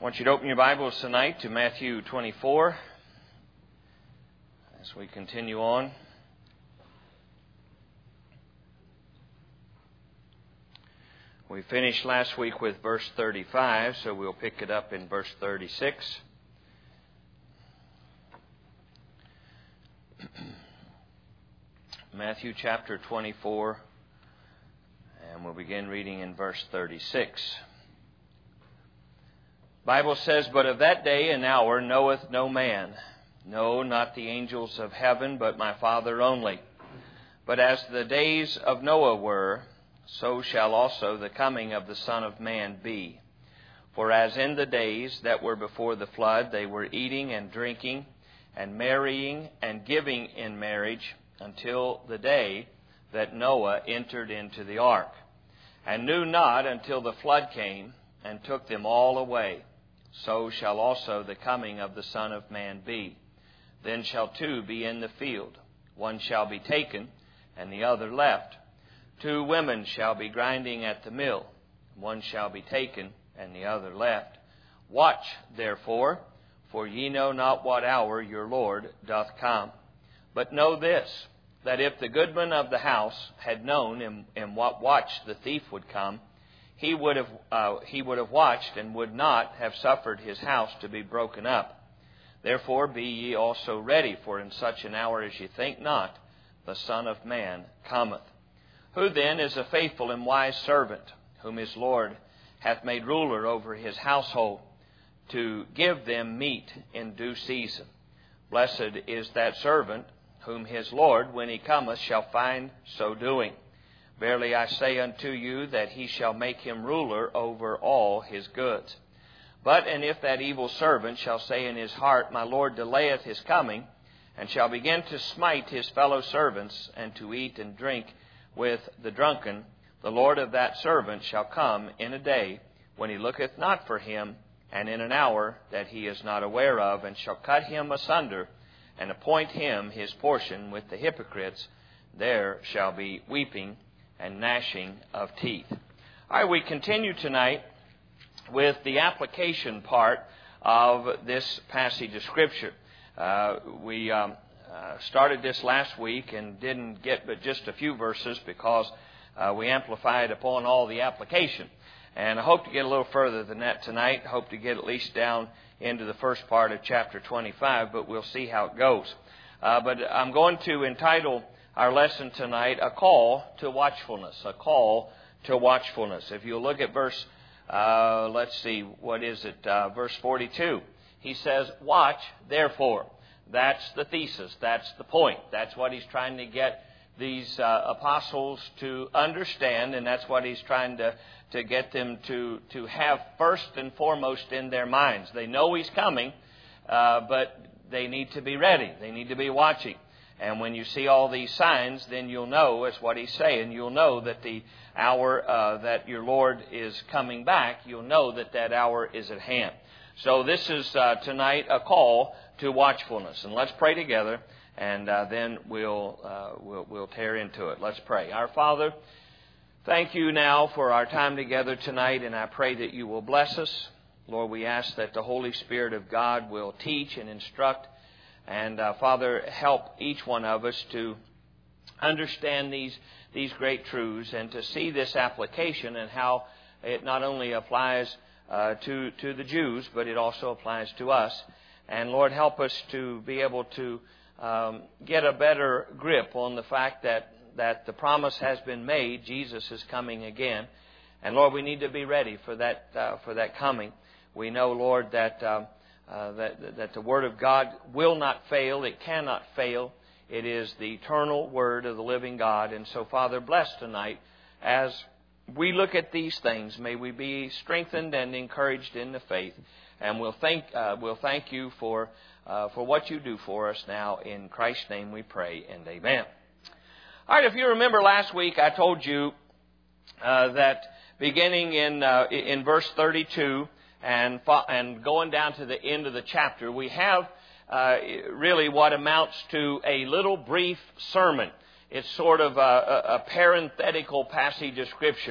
want you to open your Bibles tonight to Matthew 24 as we continue on. We finished last week with verse 35, so we'll pick it up in verse 36. Matthew chapter 24, and we'll begin reading in verse 36. The Bible says, "But of that day and hour knoweth no man, no, not the angels of heaven, but my Father only. But as the days of Noah were, so shall also the coming of the Son of Man be. For as in the days that were before the flood, they were eating and drinking, and marrying and giving in marriage, until the day that Noah entered into the ark, and knew not until the flood came, and took them all away. So shall also the coming of the Son of Man be. Then shall two be in the field, one shall be taken, and the other left. Two women shall be grinding at the mill, one shall be taken, and the other left. Watch, therefore, for ye know not what hour your Lord doth come. But know this, that if the goodman of the house had known in what watch the thief would come, he would have watched and would not have suffered his house to be broken up. Therefore be ye also ready, for in such an hour as ye think not, the Son of Man cometh. Who then is a faithful and wise servant, whom his Lord hath made ruler over his household, to give them meat in due season? Blessed is that servant, whom his Lord, when he cometh, shall find so doing. Verily I say unto you, that he shall make him ruler over all his goods. And if that evil servant shall say in his heart, My Lord delayeth his coming, and shall begin to smite his fellow servants, and to eat and drink with the drunken, the Lord of that servant shall come in a day when he looketh not for him, and in an hour that he is not aware of, and shall cut him asunder, and appoint him his portion with the hypocrites. There shall be weeping and gnashing of teeth." All right, we continue tonight with the application part of this passage of Scripture. We started this last week and didn't get but just a few verses because we amplified upon all the application. And I hope to get a little further than that tonight. I hope to get at least down into the first part of chapter 25, but we'll see how it goes. But I'm going to entitle our lesson tonight, A Call to Watchfulness. A Call to Watchfulness. If you look at verse, verse 42. He says, "Watch, therefore." That's the thesis. That's the point. That's what he's trying to get these apostles to understand, and that's what he's trying to get them to have first and foremost in their minds. They know he's coming, but they need to be ready. They need to be watching. And when you see all these signs, then you'll know, as what he's saying, you'll know that the hour that your Lord is coming back, you'll know that that hour is at hand. So this is tonight a call to watchfulness. And let's pray together, and then we'll tear into it. Let's pray. Our Father, thank you now for our time together tonight, and I pray that you will bless us. Lord, we ask that the Holy Spirit of God will teach and instruct. And Father, help each one of us to understand these great truths and to see this application and how it not only applies to the Jews, but it also applies to us. And Lord, help us to be able to get a better grip on the fact that the promise has been made. Jesus is coming again. And Lord, we need to be ready for that coming. We know, Lord, that the Word of God will not fail. It cannot fail. It is the eternal Word of the living God. And so, Father, bless tonight as we look at these things. May we be strengthened and encouraged in the faith. And we'll thank you for what you do for us now. In Christ's name we pray, and amen. All right, if you remember last week, I told you that beginning in verse 32 and going down to the end of the chapter, we have really what amounts to a little brief sermon. It's sort of a parenthetical passage of Scripture.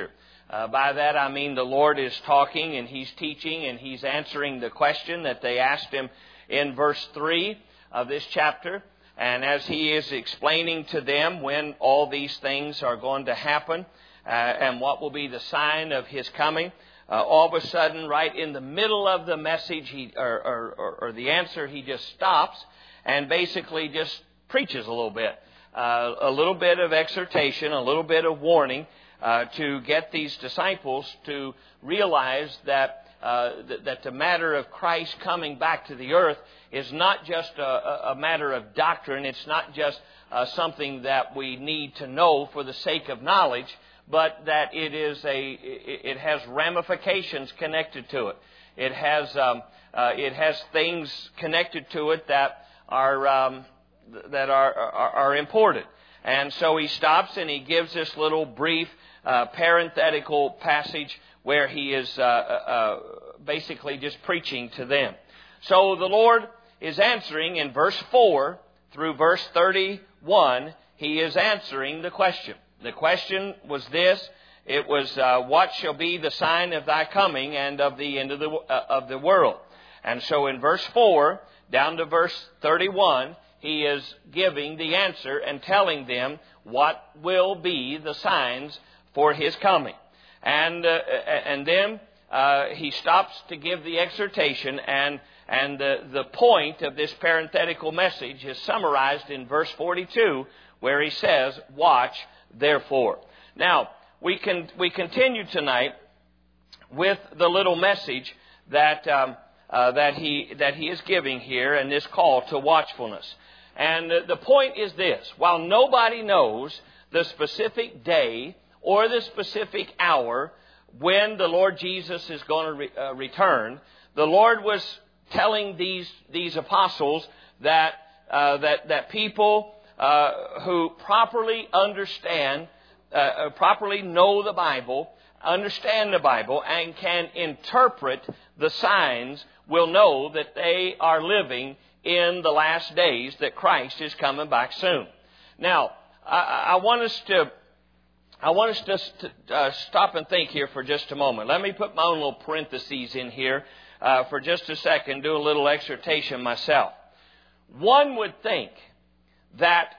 By that I mean the Lord is talking and He's teaching and He's answering the question that they asked Him in verse 3 of this chapter. And as He is explaining to them when all these things are going to happen and what will be the sign of His coming, all of a sudden, right in the middle of the message or the answer, He just stops and basically just preaches a little bit of exhortation, a little bit of warning to get these disciples to realize that the matter of Christ coming back to the earth is not just a matter of doctrine. It's not just something that we need to know for the sake of knowledge, but that it has ramifications connected to it. It has things connected to it that are important. And so he stops and he gives this little brief parenthetical passage where he is basically just preaching to them. So the Lord is answering in verse 4 through verse 31. He is answering the question. The question was this. It was, what shall be the sign of thy coming and of the end of the world? And so in verse 4 down to verse 31, he is giving the answer and telling them what will be the signs for his coming. And then he stops to give the exhortation, and the point of this parenthetical message is summarized in verse 42, where he says, "Watch therefore." Now, we continue tonight with the little message that he is giving here, and this call to watchfulness. And the point is this: while nobody knows the specific day or the specific hour when the Lord Jesus is going to return, the Lord was telling these apostles that people who properly understand, properly know the Bible, understand the Bible, and can interpret the signs will know that they are living in the last days, that Christ is coming back soon. Now, I want us to stop and think here for just a moment. Let me put my own little parentheses in here for just a second, do a little exhortation myself. One would think that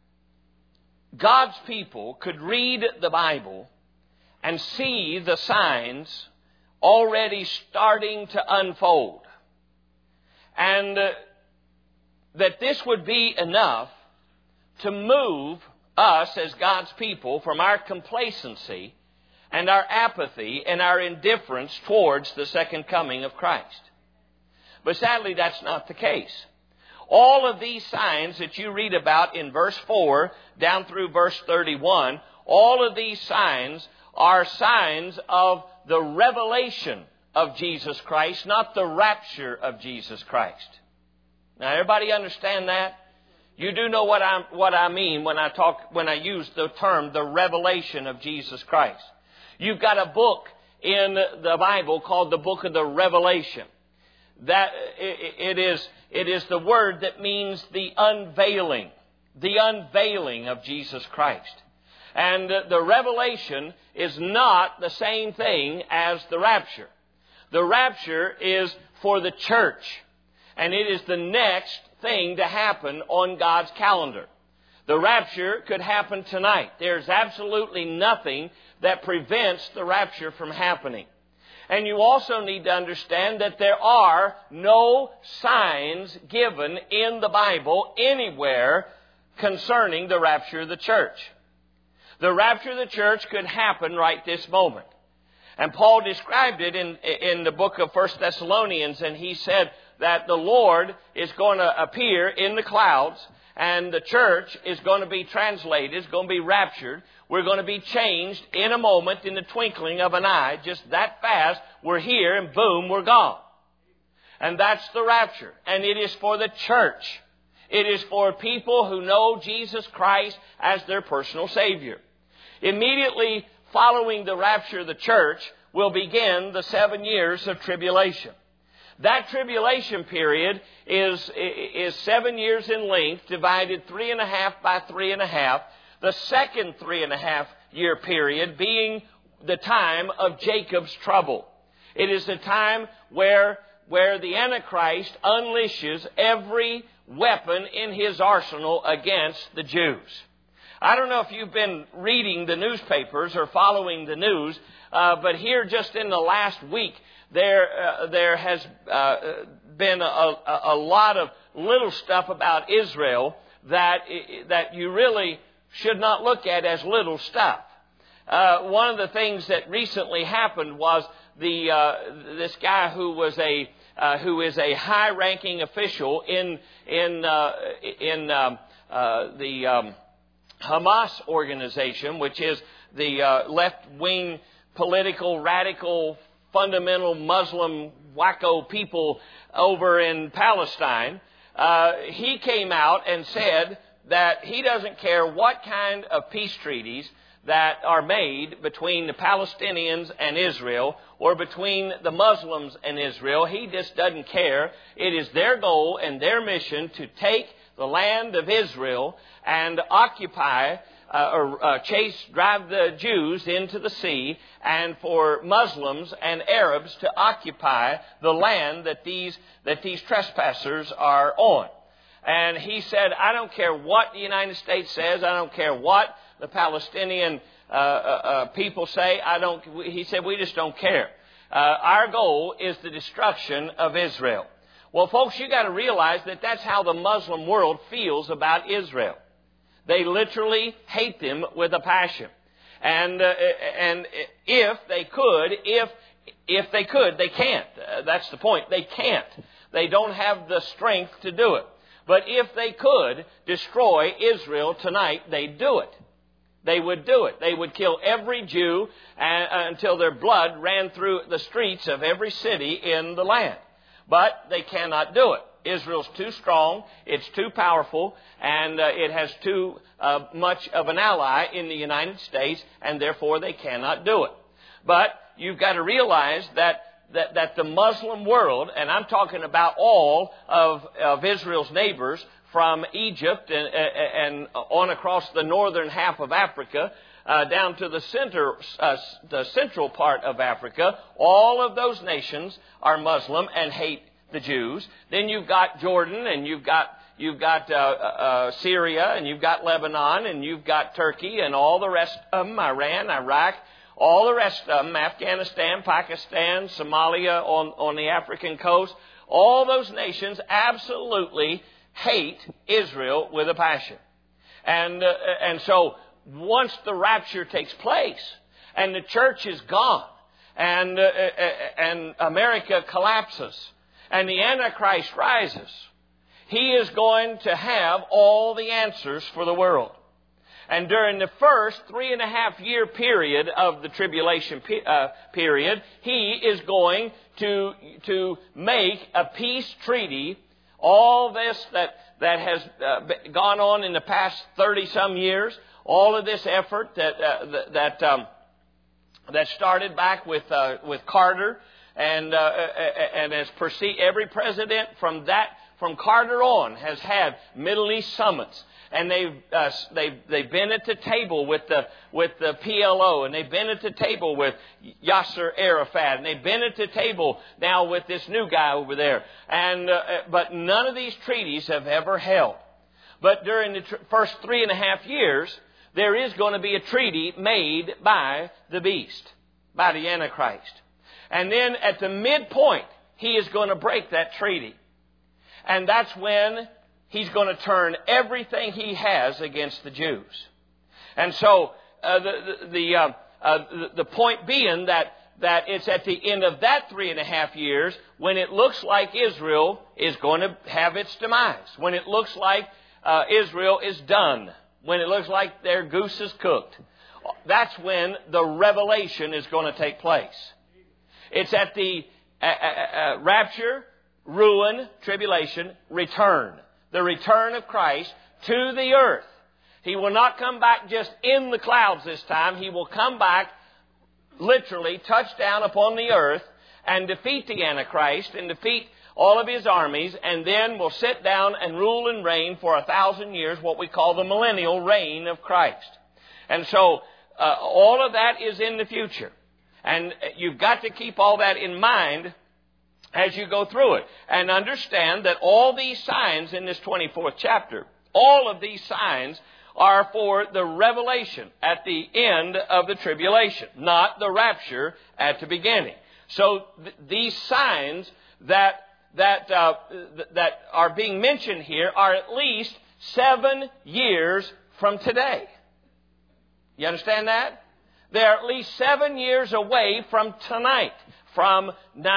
God's people could read the Bible and see the signs already starting to unfold. And that this would be enough to move us as God's people from our complacency and our apathy and our indifference towards the second coming of Christ. But sadly, that's not the case. All of these signs that you read about in verse 4 down through verse 31, all of these signs are signs of the revelation of Jesus Christ, not the rapture of Jesus Christ. Now, everybody understand that? You do know what I mean when I use the term the revelation of Jesus Christ. You've got a book in the Bible called the Book of the Revelation. That it is the word that means the unveiling of Jesus Christ. And the revelation is not the same thing as the rapture. The rapture is for the church. And it is the next thing to happen on God's calendar. The rapture could happen tonight. There's absolutely nothing that prevents the rapture from happening. And you also need to understand that there are no signs given in the Bible anywhere concerning the rapture of the church. The rapture of the church could happen right this moment. And Paul described it in the book of 1 Thessalonians, and he said that the Lord is going to appear in the clouds, and the church is going to be translated, is going to be raptured. We're going to be changed in a moment, in the twinkling of an eye, just that fast. We're here, and boom, we're gone. And that's the rapture. And it is for the church. It is for people who know Jesus Christ as their personal Savior. Immediately following the rapture of the church will begin the 7 years of tribulation. That tribulation period is 7 years in length, divided 3.5 by 3.5. The second 3.5 year period being the time of Jacob's trouble. It is the time where the Antichrist unleashes every weapon in his arsenal against the Jews. I don't know if you've been reading the newspapers or following the news, but here just in the last week, there has been a lot of little stuff about Israel that you really should not look at as little stuff. One of the things that recently happened was this guy who is a high-ranking official in the Hamas organization, which is the left-wing political, radical, fundamental Muslim wacko people over in Palestine. He came out and said that he doesn't care what kind of peace treaties that are made between the Palestinians and Israel or between the Muslims and Israel. He just doesn't care. It is their goal and their mission to take the land of Israel and occupy drive the Jews into the sea, and for Muslims and Arabs to occupy the land that these trespassers are on. And he said, I don't care what the United States says. I don't care what the Palestinian people say. He said, we just don't care. Our goal is the destruction of Israel. Well, folks, you got to realize that that's how the Muslim world feels about Israel. They literally hate them with a passion. And if they could, they can't. That's the point. They can't. They don't have the strength to do it. But if they could destroy Israel tonight, they'd do it. They would do it. They would kill every Jew until their blood ran through the streets of every city in the land. But they cannot do it. Israel's too strong, it's too powerful, and it has too much of an ally in the United States, and therefore they cannot do it. But you've got to realize that the Muslim world, and I'm talking about all of Israel's neighbors from Egypt and on across the northern half of Africa, down to the central part of Africa, all of those nations are Muslim and hate the Jews. Then you've got Jordan, and you've got Syria, and you've got Lebanon, and you've got Turkey, and all the rest of them, Iran, Iraq, all the rest of them, Afghanistan, Pakistan, Somalia on the African coast. All those nations absolutely hate Israel with a passion. And so once the rapture takes place and the church is gone and America collapses and the Antichrist rises, he is going to have all the answers for the world. And during the first 3.5-year period of the tribulation period, he is going to make a peace treaty. All this that has gone on in the past 30-some years, all of this effort that started back with Carter, and has perceived every president from Carter on has had Middle East summits, and they've been at the table with the PLO, and they've been at the table with Yasser Arafat, and they've been at the table now with this new guy over there, but none of these treaties have ever held. But during the first 3.5 years, there is going to be a treaty made by the beast, by the Antichrist. And then at the midpoint, he is going to break that treaty. And that's when he's going to turn everything he has against the Jews. And so the point being that it's at the end of that 3.5 years when it looks like Israel is going to have its demise, when it looks like Israel is done, when it looks like their goose is cooked. That's when the revelation is going to take place. It's at the rapture, ruin, tribulation, return. The return of Christ to the earth. He will not come back just in the clouds this time. He will come back, literally touch down upon the earth and defeat the Antichrist and defeat all of his armies, and then will sit down and rule and reign for 1,000 years, what we call the millennial reign of Christ. And so all of that is in the future. And you've got to keep all that in mind as you go through it. And understand that all these signs in this 24th chapter, all of these signs are for the revelation at the end of the tribulation, not the rapture at the beginning. So these signs that are being mentioned here are at least 7 years from today. You understand that? They're at least 7 years away from tonight, from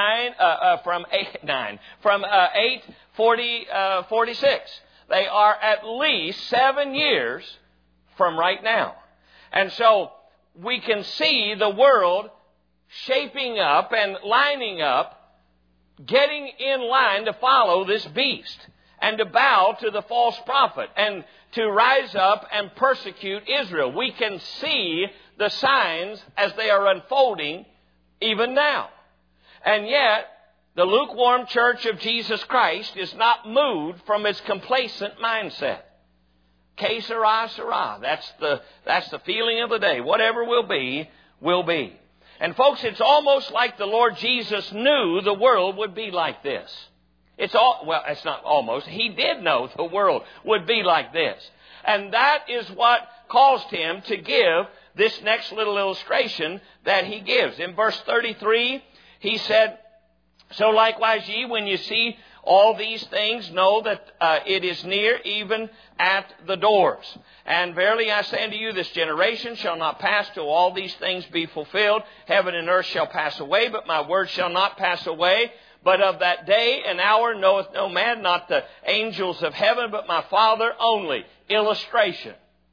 8:46. They are at least 7 years from right now. And so we can see the world shaping up and lining up, getting in line to follow this beast and to bow to the false prophet and to rise up and persecute Israel. We can see the signs as they are unfolding even now. And yet, the lukewarm church of Jesus Christ is not moved from its complacent mindset. Que sera, sera. That's the feeling of the day. Whatever will be, will be. And folks, it's almost like the Lord Jesus knew the world would be like this. It's not almost. He did know the world would be like this. And that is what caused him to give this next little illustration that he gives. In verse 33, he said, "So likewise ye, when you see all these things, know that it is near, even at the doors. And verily I say unto you, this generation shall not pass till all these things be fulfilled. Heaven and earth shall pass away, but my word shall not pass away. But of that day and hour knoweth no man, not the angels of heaven, but my Father only." Illustration.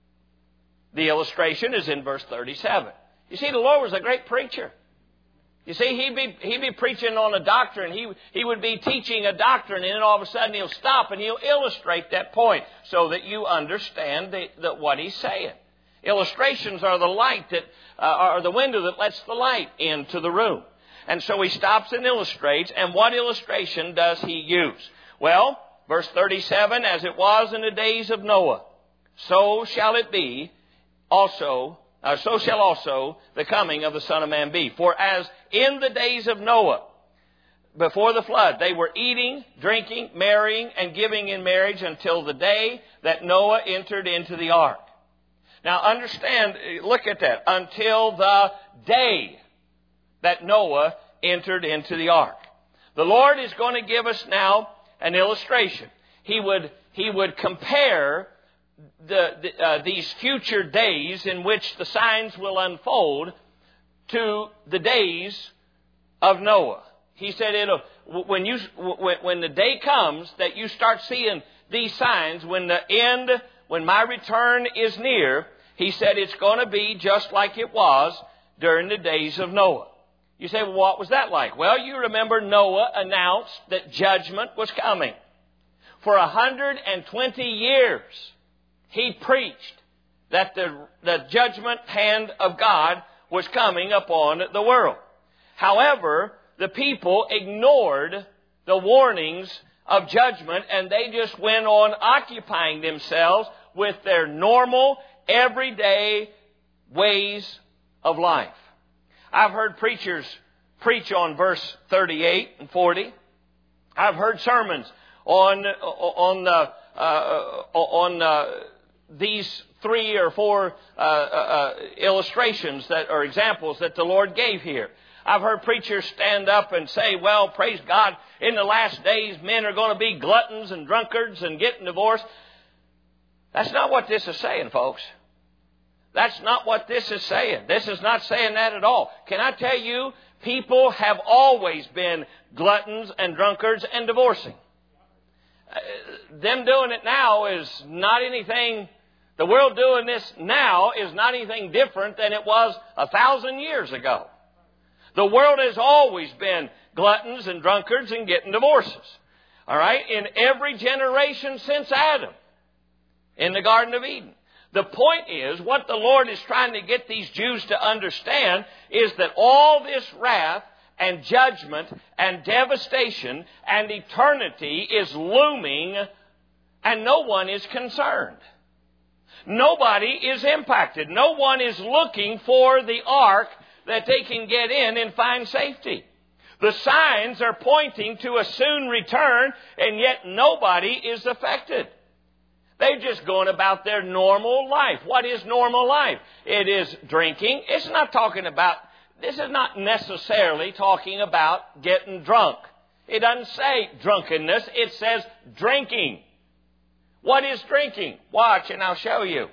The illustration is in verse 37. You see, the Lord was a great preacher. You see, he'd be preaching on a doctrine. He would be teaching a doctrine, and then all of a sudden he'll stop and he'll illustrate that point so that you understand what he's saying. Illustrations are the light that are the window that lets the light into the room. And so he stops and illustrates. And what illustration does he use? Well, verse 37, "As it was in the days of Noah, so shall it be also, so shall also the coming of the Son of Man be. For as in the days of Noah, before the flood, they were eating, drinking, marrying, and giving in marriage until the day that Noah entered into the ark." Now understand, look at that. Until the day that Noah entered into the ark. The Lord is going to give us now an illustration. He would compare these future days in which the signs will unfold to the days of Noah. He said, when the day comes that you start seeing these signs, when my return is near, he said it's going to be just like it was during the days of Noah. You say, well, what was that like? Well, you remember Noah announced that judgment was coming. For 120 years, he preached that the judgment hand of God was coming upon the world. However, the people ignored the warnings of judgment, and they just went on occupying themselves with their normal, everyday ways of life. I've heard preachers preach on verse 38 and 40. I've heard sermons on these 3 or 4 illustrations that are examples that the Lord gave here. I've heard preachers stand up and say, well, praise God, in the last days men are going to be gluttons and drunkards and getting divorced. That's not what this is saying, folks. That's not what this is saying. This is not saying that at all. Can I tell you, people have always been gluttons and drunkards and divorcing. Them doing it now is not anything, the world doing this now is not anything different than it was 1,000 years ago. The world has always been gluttons and drunkards and getting divorces. All right? In every generation since Adam in the Garden of Eden. The point is, what the Lord is trying to get these Jews to understand is that all this wrath and judgment and devastation and eternity is looming, and no one is concerned. Nobody is impacted. No one is looking for the ark that they can get in and find safety. The signs are pointing to a soon return, and yet nobody is affected. They're just going about their normal life. What is normal life? It is drinking. This is not necessarily talking about getting drunk. It doesn't say drunkenness. It says drinking. What is drinking? Watch and I'll show you.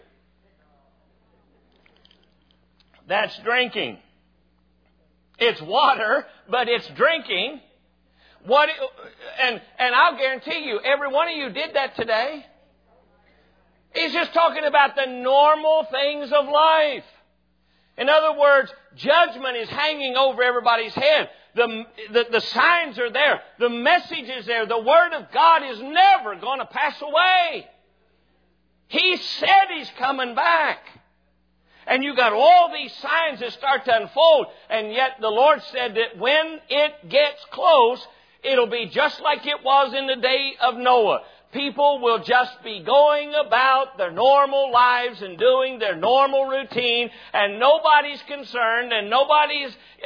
That's drinking. It's water, but it's drinking. And I'll guarantee you, every one of you did that today. He's just talking about the normal things of life. In other words, judgment is hanging over everybody's head. The signs are there. The message is there. The Word of God is never going to pass away. He said He's coming back. And you got all these signs that start to unfold. And yet the Lord said that when it gets close, it'll be just like it was in the day of Noah. People will just be going about their normal lives and doing their normal routine, and nobody's concerned, and nobody's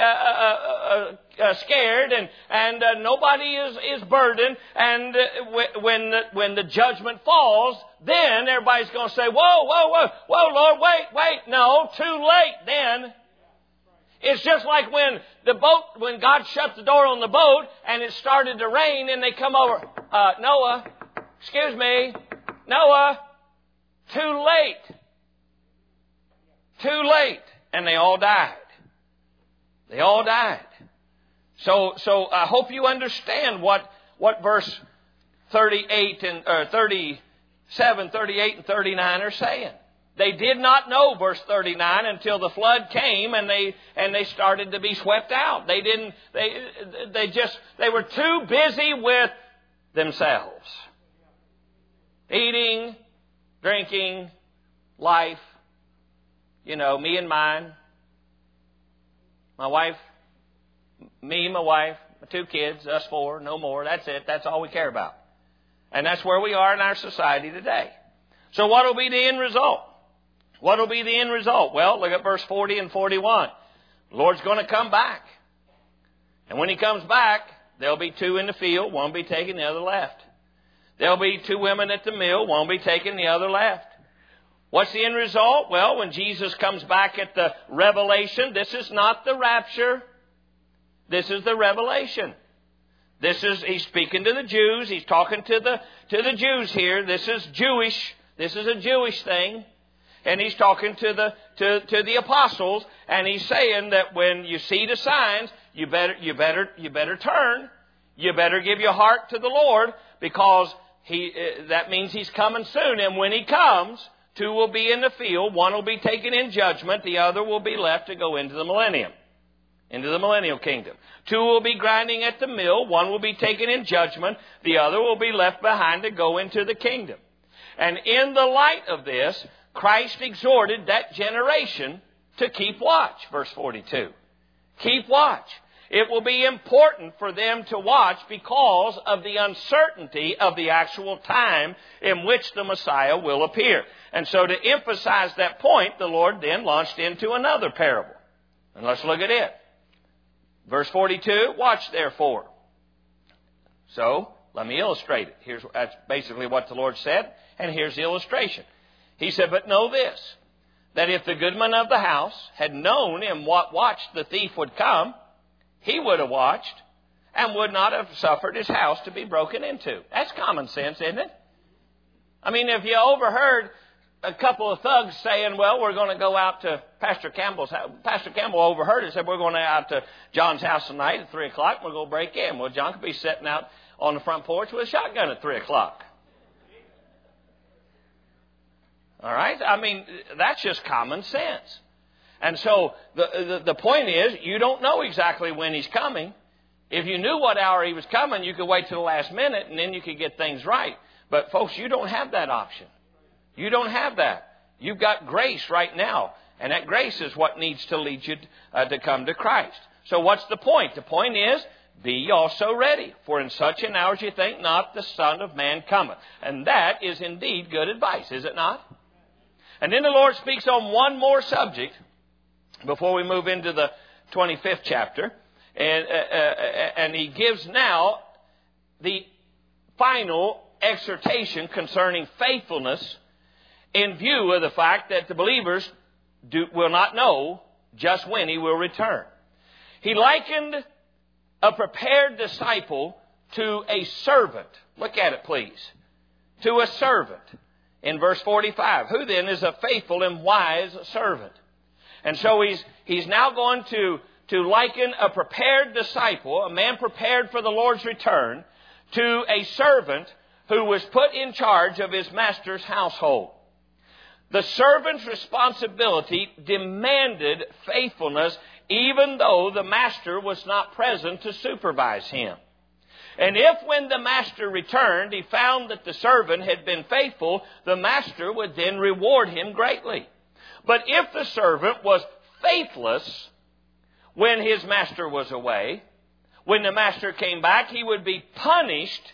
scared, and nobody is burdened. And when the judgment falls, then everybody's going to say, whoa, Lord, wait. No, too late then. It's just like when God shut the door on the boat and it started to rain and they come over, Noah, too late. And they all died. So I hope you understand what verse 38 and 37, 38 and 39 are saying. They did not know, verse 39, until the flood came and they started to be swept out. They were too busy with themselves. Eating, drinking, life, me and mine. My wife, me, my wife, my 2 kids, us 4, no more. That's it. That's all we care about. And that's where we are in our society today. So what will be the end result? What will be the end result? Well, look at verse 40 and 41. The Lord's going to come back. And when He comes back, there'll be 2 in the field, one will be taken, the other left. There'll be 2 women at the mill, one will be taken, the other left. What's the end result? Well, when Jesus comes back at the revelation, this is not the rapture. This is the revelation. He's speaking to the Jews. He's talking to the Jews here. This is Jewish. This is a Jewish thing. And He's talking to the apostles, and He's saying that when you see the signs, you better turn. You better give your heart to the Lord, because that means He's coming soon. And when He comes, 2 will be in the field, 1 will be taken in judgment, the other will be left to go into the millennium, into the millennial kingdom. 2 will be grinding at the mill, 1 will be taken in judgment, the other will be left behind to go into the kingdom. And in the light of this, Christ exhorted that generation to keep watch. Verse 42. Keep watch. It will be important for them to watch because of the uncertainty of the actual time in which the Messiah will appear. And so to emphasize that point, the Lord then launched into another parable. And let's look at it. Verse 42, watch therefore. So, let me illustrate it. That's basically what the Lord said, and here's the illustration. He said, but know this, that if the goodman of the house had known in what watch the thief would come, he would have watched and would not have suffered his house to be broken into. That's common sense, isn't it? I mean, if you overheard a couple of thugs saying, well, we're going to go out to Pastor Campbell's house. Pastor Campbell overheard it and said, we're going out to John's house tonight at 3 o'clock. We're going to break in. Well, John could be sitting out on the front porch with a shotgun at 3 o'clock. All right? I mean, that's just common sense. And so the point is, you don't know exactly when He's coming. If you knew what hour He was coming, you could wait till the last minute and then you could get things right. But folks, you don't have that option. You don't have that. You've got grace right now. And that grace is what needs to lead you to come to Christ. So what's the point? The point is, be ye also ready. For in such an hour as you think not, the Son of Man cometh. And that is indeed good advice, is it not? And then the Lord speaks on one more subject before we move into the 25th chapter. And He gives now the final exhortation concerning faithfulness in view of the fact that the believers will not know just when He will return. He likened a prepared disciple to a servant. Look at it, please. To a servant. In verse 45, who then is a faithful and wise servant? And so he's now going to liken a prepared disciple, a man prepared for the Lord's return, to a servant who was put in charge of his master's household. The servant's responsibility demanded faithfulness even though the master was not present to supervise him. And if when the master returned, he found that the servant had been faithful, the master would then reward him greatly. But if the servant was faithless when his master was away, when the master came back, he would be punished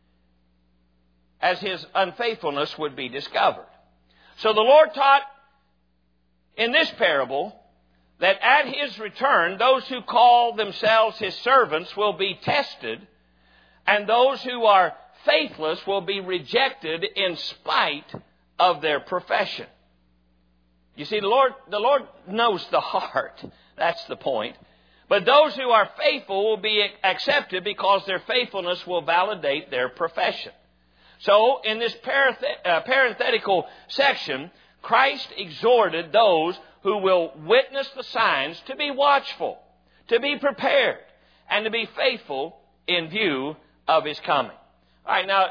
as his unfaithfulness would be discovered. So the Lord taught in this parable that at His return, those who call themselves His servants will be tested, and those who are faithless will be rejected in spite of their profession. You see, the Lord knows the heart. That's the point. But those who are faithful will be accepted because their faithfulness will validate their profession. So, in this parenthetical section, Christ exhorted those who will witness the signs to be watchful, to be prepared, and to be faithful in view of His coming. All right, now,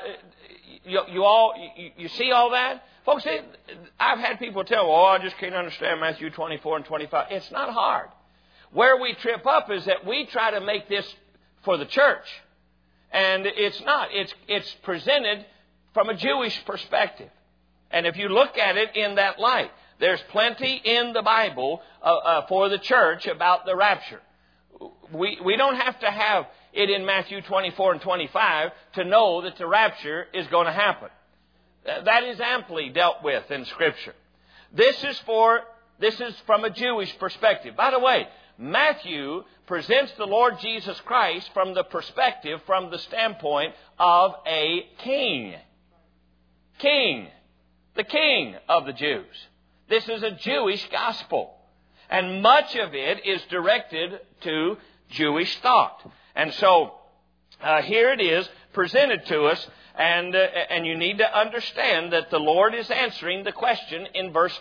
you see all that? Folks, I've had people tell me, I just can't understand Matthew 24 and 25. It's not hard. Where we trip up is that we try to make this for the church. And it's not. It's presented from a Jewish perspective. And if you look at it in that light, there's plenty in the Bible for the church about the rapture. We don't have to have it in Matthew 24 and 25 to know that the rapture is going to happen. That is amply dealt with in Scripture. This is from a Jewish perspective. By the way, Matthew presents the Lord Jesus Christ from the perspective, from the standpoint of a king. King. The King of the Jews. This is a Jewish gospel. And much of it is directed to Jewish thought. And so, here it is presented to us, and you need to understand that the Lord is answering the question in verse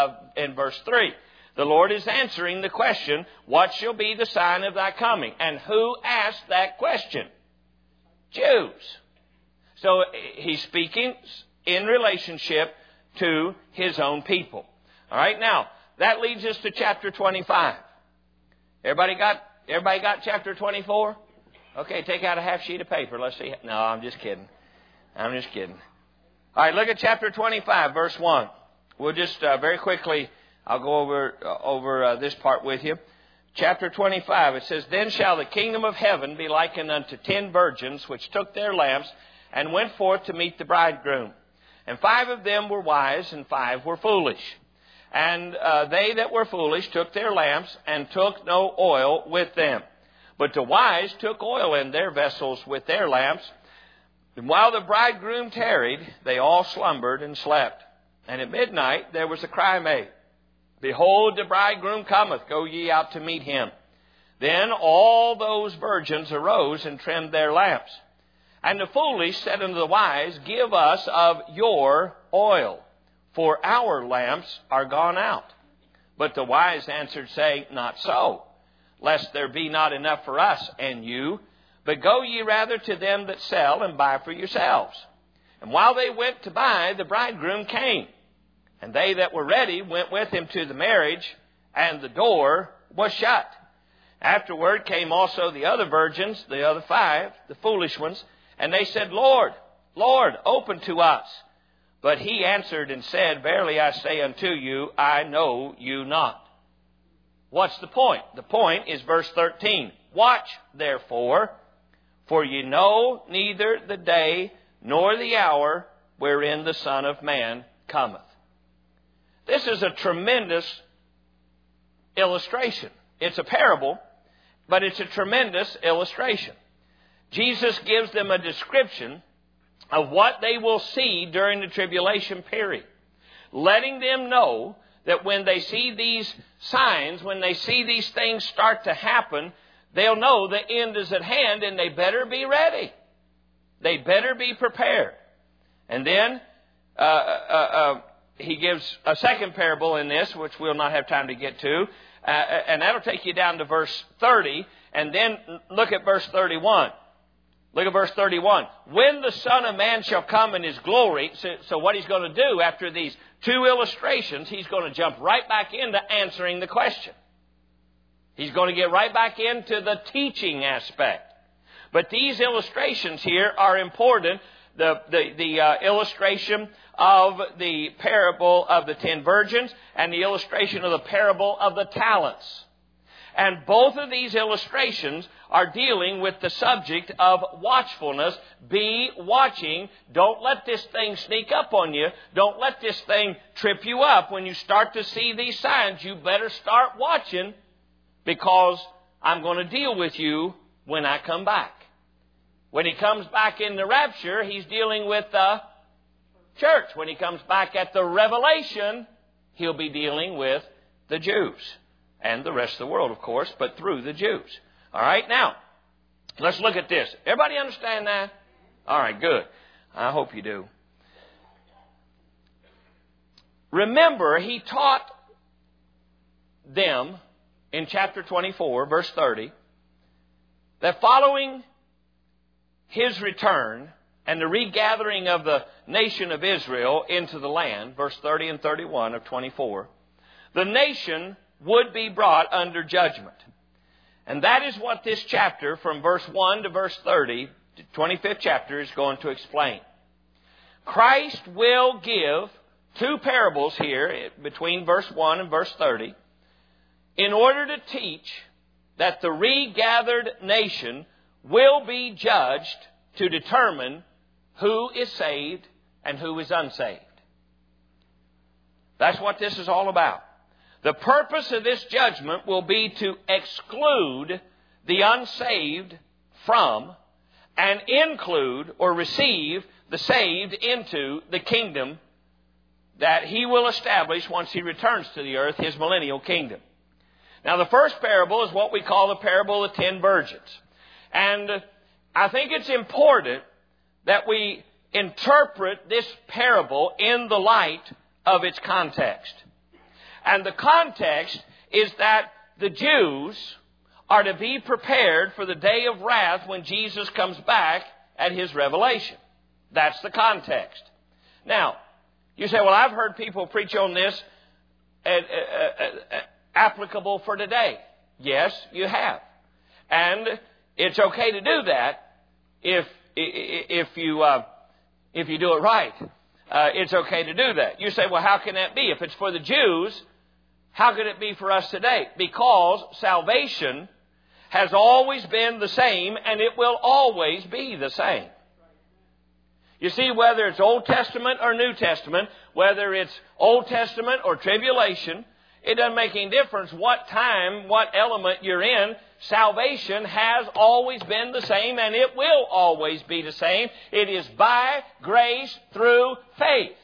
3. The Lord is answering the question, what shall be the sign of thy coming? And who asked that question? Jews. So He's speaking in relationship to His own people. All right, now, that leads us to chapter 25. Everybody got chapter 24? Okay, take out a half sheet of paper. Let's see. No, I'm just kidding. All right, look at chapter 25, verse 1. We'll just very quickly, I'll go over this part with you. Chapter 25, it says, Then shall the kingdom of heaven be likened unto 10 virgins, which took their lamps and went forth to meet the bridegroom. And 5 of them were wise, and 5 were foolish. And they that were foolish took their lamps, and took no oil with them. But the wise took oil in their vessels with their lamps. And while the bridegroom tarried, they all slumbered and slept. And at midnight there was a cry made, Behold, the bridegroom cometh, go ye out to meet him. Then all those virgins arose and trimmed their lamps. And the foolish said unto the wise, Give us of your oil, for our lamps are gone out. But the wise answered, saying, Not so, lest there be not enough for us and you, but go ye rather to them that sell, and buy for yourselves. And while they went to buy, the bridegroom came. And they that were ready went with him to the marriage, and the door was shut. Afterward came also the other virgins, the other 5, the foolish ones, and they said, Lord, Lord, open to us. But he answered and said, Verily I say unto you, I know you not. What's the point? The point is verse 13. Watch therefore, for ye know neither the day nor the hour wherein the Son of Man cometh. This is a tremendous illustration. It's a parable, but it's a tremendous illustration. Jesus gives them a description of what they will see during the tribulation period, letting them know that when they see these signs, when they see these things start to happen, they'll know the end is at hand, and they better be ready. They better be prepared. And then he gives a second parable in this, which we'll not have time to get to, and that'll take you down to verse 30, and then look at verse 31. Look at verse 31. When the Son of Man shall come in His glory, so what He's going to do after these two illustrations, He's going to jump right back into answering the question. He's going to get right back into the teaching aspect. But these illustrations here are important. The illustration of the parable of the 10 virgins and the illustration of the parable of the talents. And both of these illustrations are dealing with the subject of watchfulness. Be watching. Don't let this thing sneak up on you. Don't let this thing trip you up. When you start to see these signs, you better start watching, because I'm going to deal with you when I come back. When He comes back in the rapture, He's dealing with the church. When He comes back at the revelation, He'll be dealing with the Jews. And the rest of the world, of course, but through the Jews. All right, now, let's look at this. Everybody understand that? All right, good. I hope you do. Remember, He taught them in chapter 24, verse 30, that following His return and the regathering of the nation of Israel into the land, verse 30 and 31 of 24, the nation would be brought under judgment. And that is what this chapter, from verse 1 to verse 30, the 25th chapter, is going to explain. Christ will give two parables here between verse 1 and verse 30 in order to teach that the regathered nation will be judged to determine who is saved and who is unsaved. That's what this is all about. The purpose of this judgment will be to exclude the unsaved from and include or receive the saved into the kingdom that He will establish once He returns to the earth, His millennial kingdom. Now, the first parable is what we call the parable of the 10 virgins. And I think it's important that we interpret this parable in the light of its context. And the context is that the Jews are to be prepared for the day of wrath when Jesus comes back at His revelation. That's the context. Now, you say, well, I've heard people preach on this applicable for today. Yes, you have. And it's okay to do that if you do it right. It's okay to do that. You say, well, how can that be? If it's for the Jews, how could it be for us today? Because salvation has always been the same, and it will always be the same. You see, whether it's Old Testament or New Testament, whether it's Old Testament or tribulation, it doesn't make any difference what time, what element you're in. Salvation has always been the same, and it will always be the same. It is by grace through faith.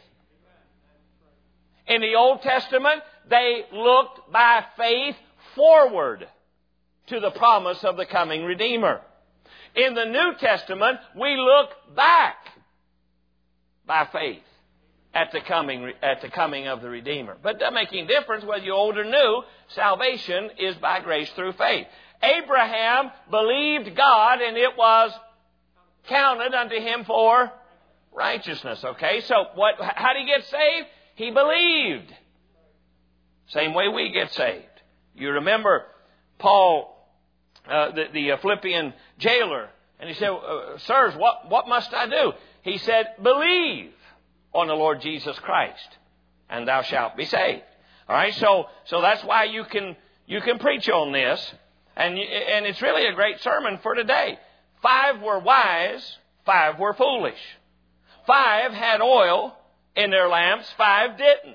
In the Old Testament, they looked by faith forward to the promise of the coming Redeemer. In the New Testament, we look back by faith at the coming of the Redeemer. But it doesn't make any difference whether you're old or new. Salvation is by grace through faith. Abraham believed God, and it was counted unto him for righteousness. Okay, so how did he get saved? He believed. Same way we get saved. You remember Paul, the Philippian jailer, and he said, sirs, what must I do? He said, believe on the Lord Jesus Christ, and thou shalt be saved. All right, so that's why you can preach on this, and it's really a great sermon for today. 5 were wise, 5 were foolish. 5 had oil in their lamps, 5 didn't.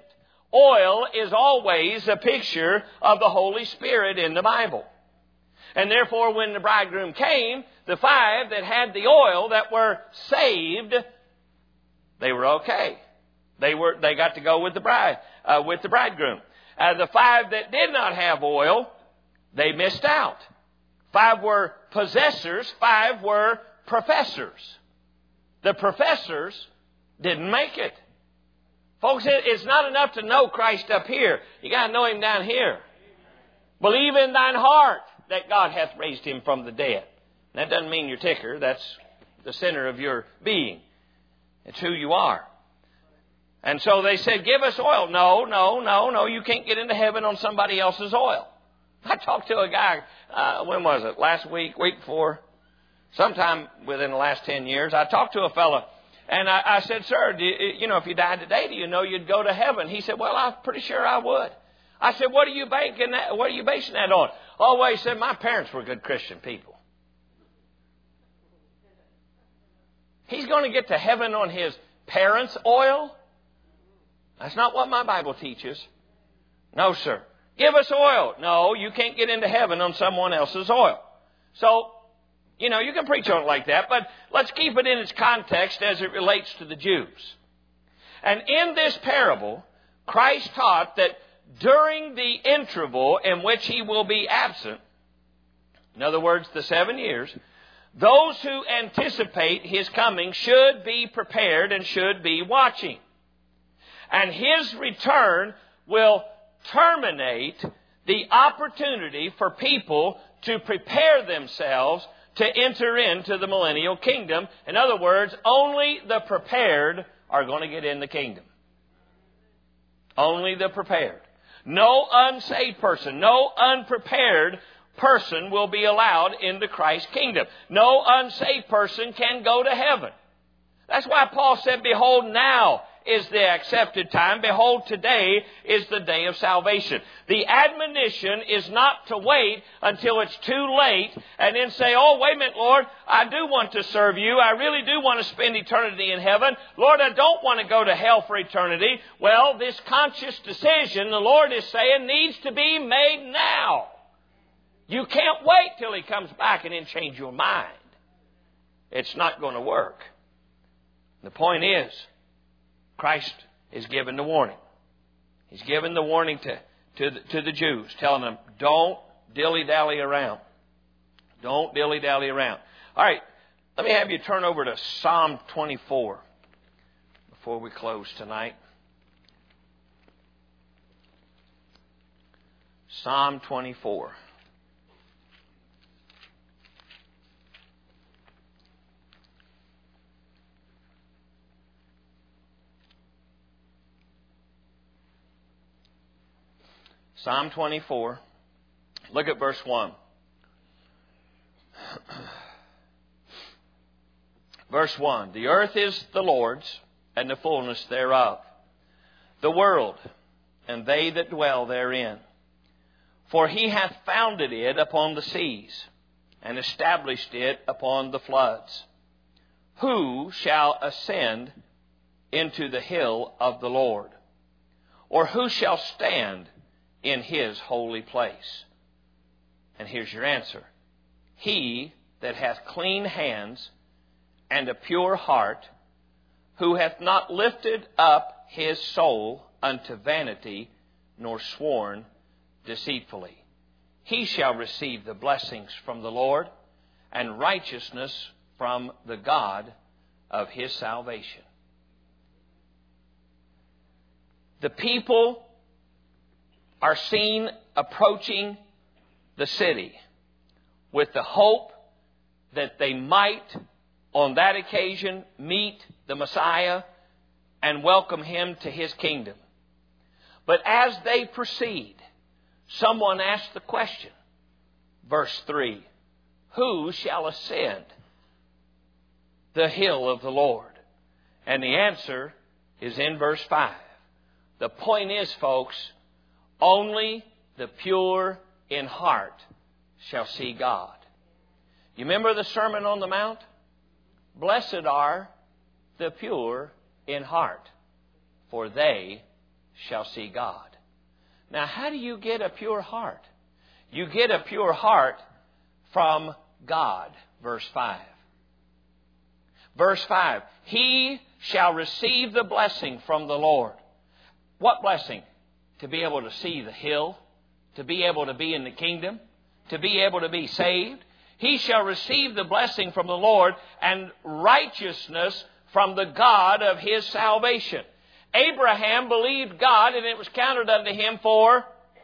Oil is always a picture of the Holy Spirit in the Bible. And therefore, when the bridegroom came, the 5 that had the oil, that were saved, they were okay. They got to go with the bridegroom. The 5 that did not have oil, they missed out. 5 were possessors, 5 were professors. The professors didn't make it. Folks, it's not enough to know Christ up here. You got to know Him down here. Believe in thine heart that God hath raised Him from the dead. That doesn't mean your ticker. That's the center of your being. It's who you are. And so they said, give us oil. No. You can't get into heaven on somebody else's oil. I talked to a guy, when was it? Last week, week before? Sometime within the last 10 years. I talked to a fellow, and I said, sir, if you died today, do you know you'd go to heaven? He said, well, I'm pretty sure I would. I said, what are you basing that on? Oh, well, he said, my parents were good Christian people. He's going to get to heaven on his parents' oil? That's not what my Bible teaches. No, sir. Give us oil. No, you can't get into heaven on someone else's oil. So, you can preach on it like that, but let's keep it in its context as it relates to the Jews. And in this parable, Christ taught that during the interval in which He will be absent, in other words, the 7 years, those who anticipate His coming should be prepared and should be watching. And His return will terminate the opportunity for people to prepare themselves to enter into the millennial kingdom. In other words, only the prepared are going to get in the kingdom. Only the prepared. No unsaved person, no unprepared person will be allowed into Christ's kingdom. No unsaved person can go to heaven. That's why Paul said, behold, now is the accepted time. Behold, today is the day of salvation. The admonition is not to wait until it's too late and then say, oh, wait a minute, Lord, I do want to serve you. I really do want to spend eternity in heaven. Lord, I don't want to go to hell for eternity. Well, this conscious decision, the Lord is saying, needs to be made now. You can't wait till He comes back and then change your mind. It's not going to work. The point is, Christ is giving the warning. He's giving the warning to the Jews, telling them, don't dilly-dally around. Don't dilly-dally around. All right, let me have you turn over to Psalm 24 before we close tonight. Psalm 24. Psalm 24, look at verse 1. Verse 1, the earth is the Lord's, and the fullness thereof, the world, and they that dwell therein. For He hath founded it upon the seas, and established it upon the floods. Who shall ascend into the hill of the Lord? Or who shall stand in His holy place? And here's your answer. He that hath clean hands and a pure heart, who hath not lifted up his soul unto vanity, nor sworn deceitfully. He shall receive the blessings from the Lord, and righteousness from the God of his salvation. The people are seen approaching the city with the hope that they might, on that occasion, meet the Messiah and welcome Him to His kingdom. But as they proceed, someone asks the question, verse 3, who shall ascend the hill of the Lord? And the answer is in verse 5. The point is, folks, only the pure in heart shall see God. You remember the Sermon on the Mount? Blessed are the pure in heart, for they shall see God. Now, how do you get a pure heart? You get a pure heart from God. Verse 5. Verse 5. He shall receive the blessing from the Lord. What blessing? To be able to see the hill, to be able to be in the kingdom, to be able to be saved. He shall receive the blessing from the Lord and righteousness from the God of his salvation. Abraham believed God, and it was counted unto him for...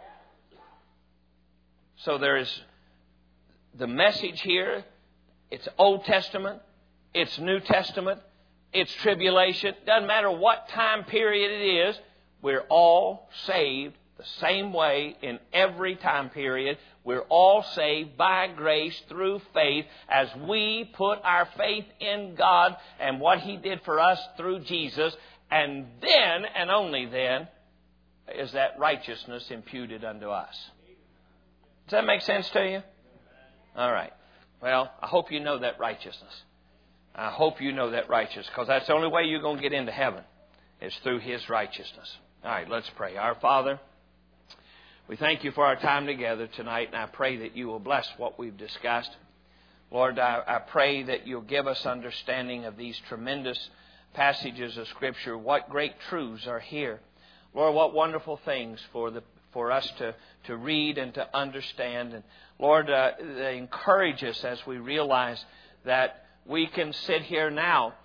So there is the message here. It's Old Testament. It's New Testament. It's tribulation. Doesn't matter what time period it is. We're all saved the same way in every time period. We're all saved by grace through faith as we put our faith in God and what He did for us through Jesus. And then, and only then, is that righteousness imputed unto us. Does that make sense to you? All right. Well, I hope you know that righteousness. I hope you know that righteousness, because that's the only way you're going to get into heaven, is through His righteousness. All right, let's pray. Our Father, we thank You for our time together tonight, and I pray that You will bless what we've discussed. Lord, I pray that You'll give us understanding of these tremendous passages of Scripture. What great truths are here. Lord, what wonderful things for us to read and to understand. And Lord, they encourage us as we realize that we can sit here now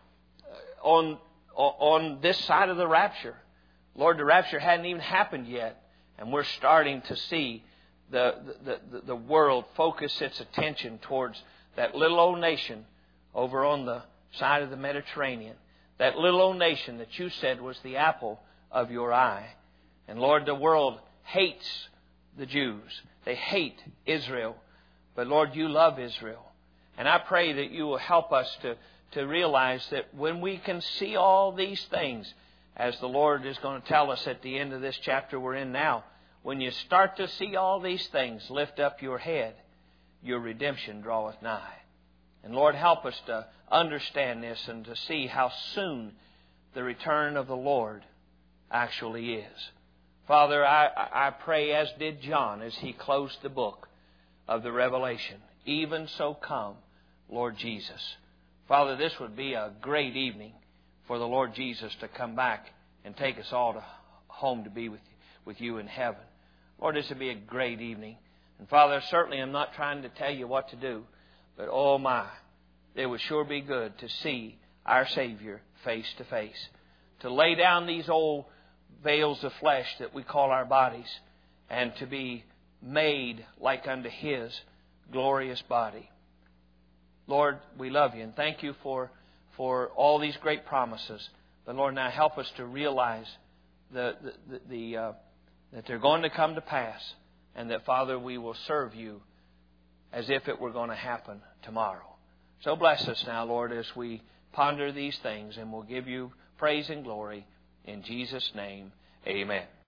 on this side of the rapture. Lord, the rapture hadn't even happened yet, and we're starting to see the world focus its attention towards that little old nation over on the side of the Mediterranean. That little old nation that You said was the apple of Your eye. And Lord, the world hates the Jews. They hate Israel. But Lord, You love Israel. And I pray that You will help us to realize that when we can see all these things, as the Lord is going to tell us at the end of this chapter we're in now, when you start to see all these things, lift up your head, your redemption draweth nigh. And Lord, help us to understand this and to see how soon the return of the Lord actually is. Father, I pray, as did John as he closed the book of the Revelation, even so come, Lord Jesus. Father, this would be a great evening for the Lord Jesus to come back and take us all home to be with You in heaven. Lord, this would be a great evening. And Father, certainly I'm not trying to tell You what to do, but oh my, it would sure be good to see our Savior face to face. To lay down these old veils of flesh that we call our bodies, and to be made like unto His glorious body. Lord, we love You and thank You for all these great promises. But Lord, now help us to realize that they're going to come to pass, and that, Father, we will serve You as if it were going to happen tomorrow. So bless us now, Lord, as we ponder these things, and we'll give You praise and glory in Jesus' name. Amen.